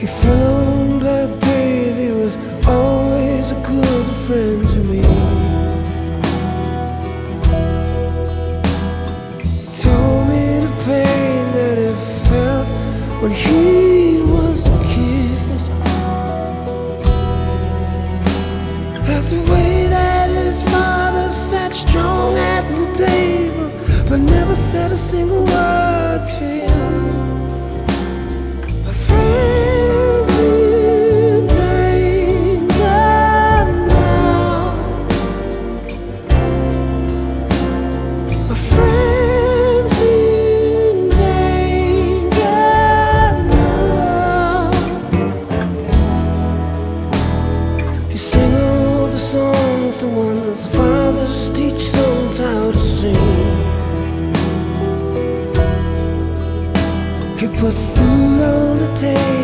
He fell on black days, he was always a good friend to me. He told me the pain that he felt when he was a kid, like the way that his father sat strong at the table but never said a single word to him. My friend's in danger now. My friend's in danger now. You sing all the songs, the ones fathers teach sons how to sing. He put food on the table